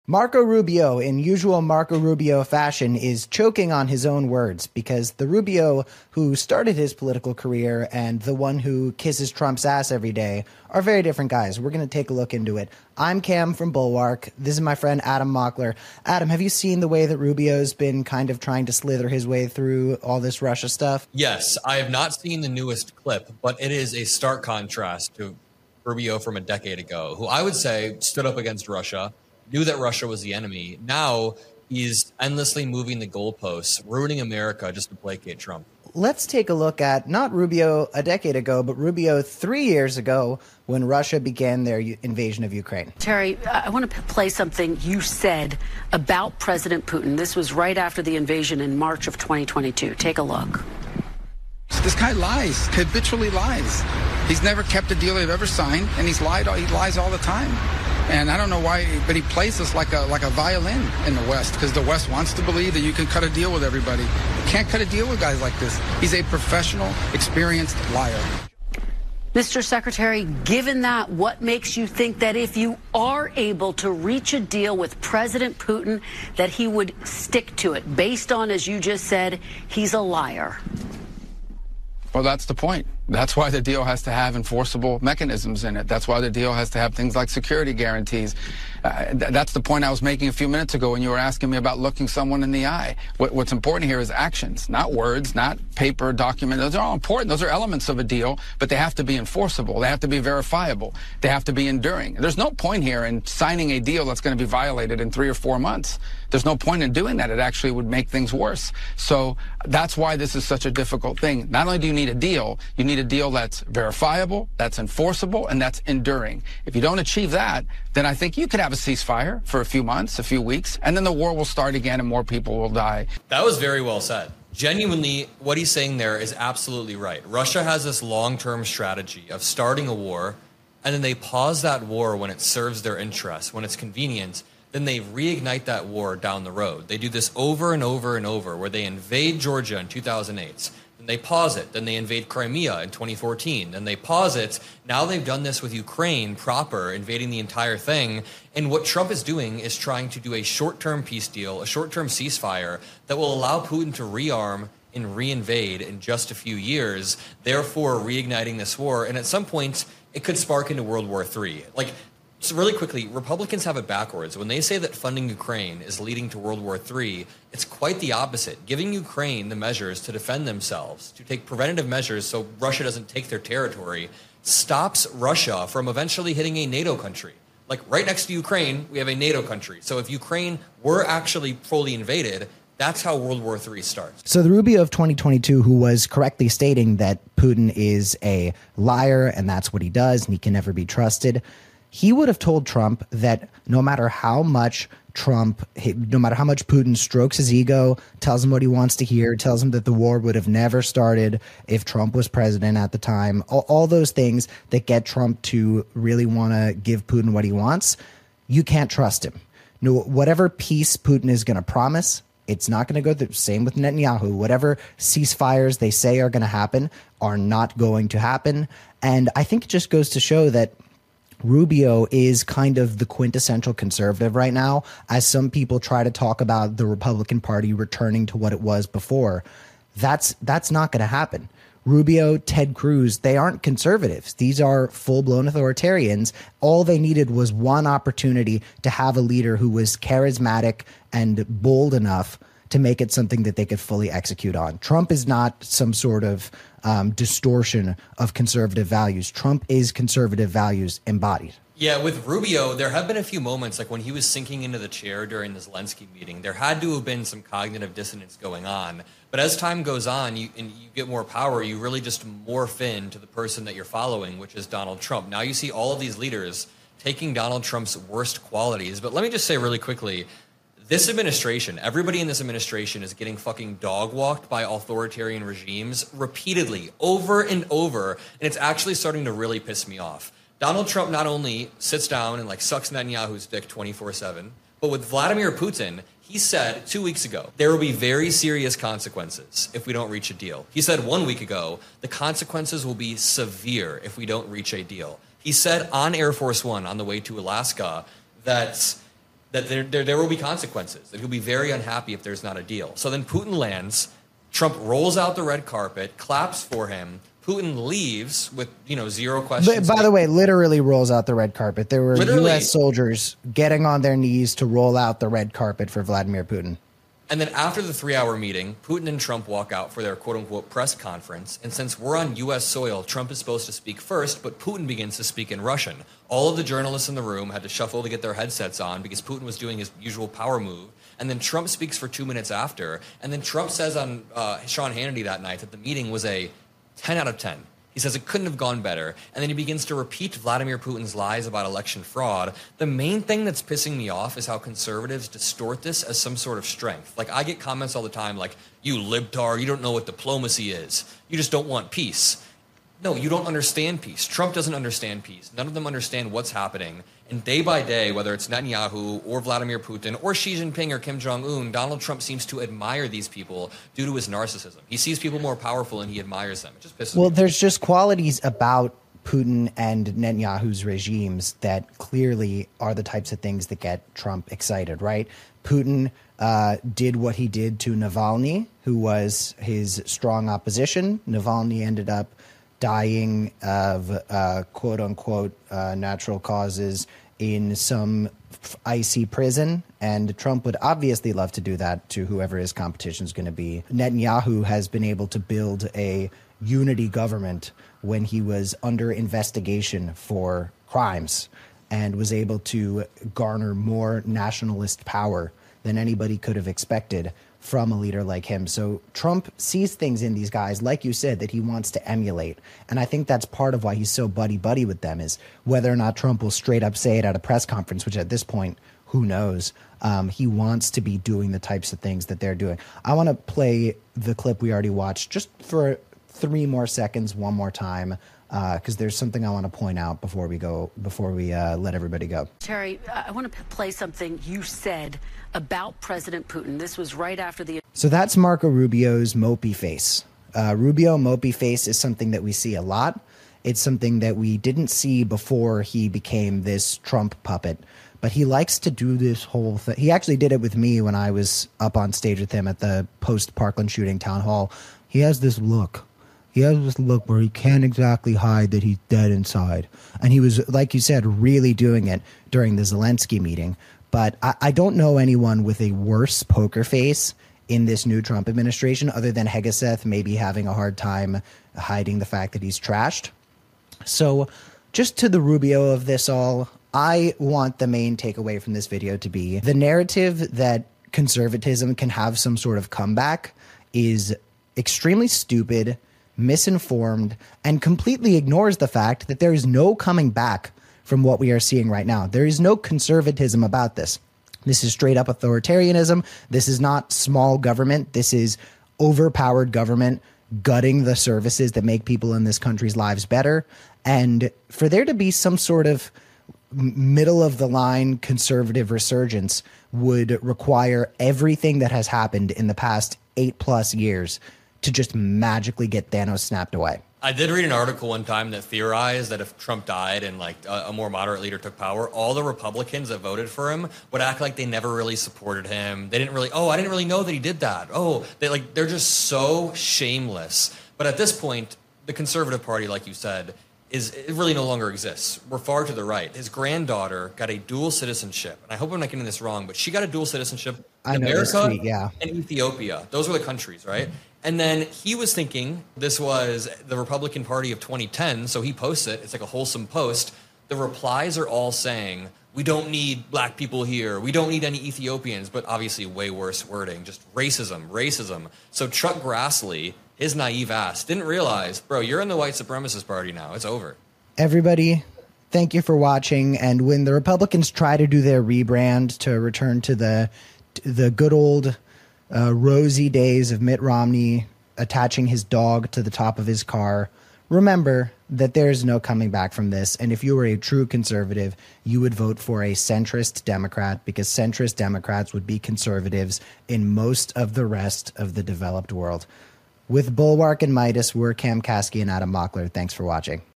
Marco Rubio, in usual Marco Rubio fashion, is choking on his own words because the Rubio who started his political career and the one who kisses Trump's ass every day are very different guys. We're going to take a look into it. I'm Cam from Bulwark. This is my friend Adam Mockler. Adam, have you seen the way that Rubio's been kind of trying to slither his way through all this Russia stuff? Yes, I have not seen the newest clip, but it is a stark contrast to Rubio from a decade ago, who I would say stood up against Russia, knew that Russia was the enemy. Now he's endlessly moving the goalposts, ruining America just to placate Trump. Let's take a look at not Rubio a decade ago, but Rubio 3 years ago when Russia began their invasion of Ukraine. Terry, I want to play something you said about President Putin. This was right after the invasion in March of 2022. Take a look. This guy lies, habitually lies. He's never kept a deal they've ever signed, and he lies all the time. And I don't know why, but he plays us like a violin in the West, because the West wants to believe that you can cut a deal with everybody. You can't cut a deal with guys like this. He's a professional, experienced liar. Mr. Secretary, given that, what makes you think that if you are able to reach a deal with President Putin, that he would stick to it, based on, as you just said, he's a liar? Well, that's the point. That's why the deal has to have enforceable mechanisms in it. That's why the deal has to have things like security guarantees. That's the point I was making a few minutes ago when you were asking me about looking someone in the eye. What's important here is actions, not words, not paper, document. Those are all important. Those are elements of a deal, but they have to be enforceable. They have to be verifiable. They have to be enduring. There's no point here in signing a deal that's going to be violated in 3 or 4 months. There's no point in doing that. It actually would make things worse. So that's why this is such a difficult thing. Not only do you need a deal, you need a deal that's verifiable, that's enforceable, and that's enduring. If you don't achieve that, then I think you could have a ceasefire for a few months, a few weeks, and then the war will start again and more people will die. That was very well said. Genuinely, what he's saying there is absolutely right. Russia has this long-term strategy of starting a war, and then they pause that war when it serves their interests, when it's convenient. Then they reignite that war down the road. They do this over and over and over, where they invade Georgia in 2008. Then they pause it. Then they invade Crimea in 2014. Then they pause it. Now they've done this with Ukraine proper, invading the entire thing. And what Trump is doing is trying to do a short-term peace deal, a short-term ceasefire that will allow Putin to rearm and reinvade in just a few years, therefore reigniting this war. And at some point, it could spark into World War III. So really quickly, Republicans have it backwards. When they say that funding Ukraine is leading to World War III, it's quite the opposite. Giving Ukraine the measures to defend themselves, to take preventative measures so Russia doesn't take their territory, stops Russia from eventually hitting a NATO country. Like right next to Ukraine, we have a NATO country. So if Ukraine were actually fully invaded, that's how World War III starts. So the Rubio of 2022, who was correctly stating that Putin is a liar and that's what he does and he can never be trusted, he would have told Trump that no matter how much Putin strokes his ego, tells him what he wants to hear, tells him that the war would have never started if Trump was president at the time, all those things that get Trump to really want to give Putin what he wants, you can't trust him. No, whatever peace Putin is going to promise, it's not going to go through. Same with Netanyahu. Whatever ceasefires they say are going to happen are not going to happen. And I think it just goes to show that Rubio is kind of the quintessential conservative right now, as some people try to talk about the Republican Party returning to what it was before. That's not going to happen. Rubio, Ted Cruz, they aren't conservatives. These are full-blown authoritarians. All they needed was one opportunity to have a leader who was charismatic and bold enough to make it something that they could fully execute on. Trump is not some sort of distortion of conservative values. Trump is conservative values embodied. Yeah, with Rubio, there have been a few moments, like when he was sinking into the chair during the Zelensky meeting, there had to have been some cognitive dissonance going on. But as time goes on, you get more power, you really just morph into the person that you're following, which is Donald Trump. Now you see all of these leaders taking Donald Trump's worst qualities. But let me just say really quickly, this administration, everybody in this administration is getting fucking dog walked by authoritarian regimes repeatedly, over and over, and it's actually starting to really piss me off. Donald Trump not only sits down and sucks Netanyahu's dick 24/7, but with Vladimir Putin, he said 2 weeks ago, there will be very serious consequences if we don't reach a deal. He said 1 week ago, the consequences will be severe if we don't reach a deal. He said on Air Force One on the way to Alaska that that there will be consequences, that he'll be very unhappy if there's not a deal. So then Putin lands, Trump rolls out the red carpet, claps for him, Putin leaves with, zero questions. But by the way, literally rolls out the red carpet. There were Literally. U.S. soldiers getting on their knees to roll out the red carpet for Vladimir Putin. And then after the 3-hour meeting, Putin and Trump walk out for their quote-unquote press conference. And since we're on U.S. soil, Trump is supposed to speak first, but Putin begins to speak in Russian. All of the journalists in the room had to shuffle to get their headsets on because Putin was doing his usual power move. And then Trump speaks for 2 minutes after. And then Trump says on Sean Hannity that night that the meeting was a 10 out of 10. He says it couldn't have gone better. And then he begins to repeat Vladimir Putin's lies about election fraud. The main thing that's pissing me off is how conservatives distort this as some sort of strength. Like, I get comments all the time like, you libtard, you don't know what diplomacy is. You just don't want peace. No, you don't understand peace. Trump doesn't understand peace. None of them understand what's happening. And day by day, whether it's Netanyahu or Vladimir Putin or Xi Jinping or Kim Jong-un, Donald Trump seems to admire these people due to his narcissism. He sees people more powerful and he admires them. It just pisses me off. There's just qualities about Putin and Netanyahu's regimes that clearly are the types of things that get Trump excited, right? Putin did what he did to Navalny, who was his strong opposition. Navalny ended up dying of quote-unquote natural causes in some icy prison, and Trump would obviously love to do that to whoever his competition is going to be. Netanyahu has been able to build a unity government when he was under investigation for crimes and was able to garner more nationalist power than anybody could have expected from a leader like him. So Trump sees things in these guys, like you said, that he wants to emulate. And I think that's part of why he's so buddy-buddy with them, is whether or not Trump will straight up say it at a press conference, which at this point, who knows? He wants to be doing the types of things that they're doing. I want to play the clip we already watched just for 3 more seconds, one more time, because there's something I want to point out before we let everybody go. Terry, I want to play something you said about President Putin. This was right after the... So that's Marco Rubio's mopey face. Rubio mopey face is something that we see a lot. It's something that we didn't see before he became this Trump puppet. But he likes to do this whole thing. He actually did it with me when I was up on stage with him at the post-Parkland shooting town hall. He has this look. He has this look where he can't exactly hide that he's dead inside. And he was, like you said, really doing it during the Zelensky meeting. But I don't know anyone with a worse poker face in this new Trump administration other than Hegeseth maybe having a hard time hiding the fact that he's trashed. So just to the Rubio of this all, I want the main takeaway from this video to be the narrative that conservatism can have some sort of comeback is extremely stupid, misinformed, and completely ignores the fact that there is no coming back from what we are seeing right now. There is no conservatism about this. This is straight up authoritarianism. This is not small government. This is overpowered government gutting the services that make people in this country's lives better. And for there to be some sort of middle of the line conservative resurgence would require everything that has happened in the past 8+ years to just magically get Thanos snapped away. I did read an article one time that theorized that if Trump died and like a more moderate leader took power, all the Republicans that voted for him would act like they never really supported him. They didn't really, I didn't really know that he did that. They're just so shameless. But at this point, the Conservative Party, like you said, it really no longer exists. We're far to the right. His granddaughter got a dual citizenship. And I hope I'm not getting this wrong, but she got a dual citizenship in America and Ethiopia. Those were the countries, right? And then he was thinking this was the Republican Party of 2010, so he posts it. It's like a wholesome post. The replies are all saying, we don't need black people here. We don't need any Ethiopians, but obviously way worse wording, just racism. So Chuck Grassley, his naive ass, didn't realize, bro, you're in the white supremacist party now. It's over. Everybody, thank you for watching. And when the Republicans try to do their rebrand to return to the good old rosy days of Mitt Romney attaching his dog to the top of his car, remember that there's no coming back from this. And if you were a true conservative, you would vote for a centrist Democrat, because centrist Democrats would be conservatives in most of the rest of the developed world. With Bulwark and Midas, we're Cam Caskey and Adam Mockler. Thanks for watching.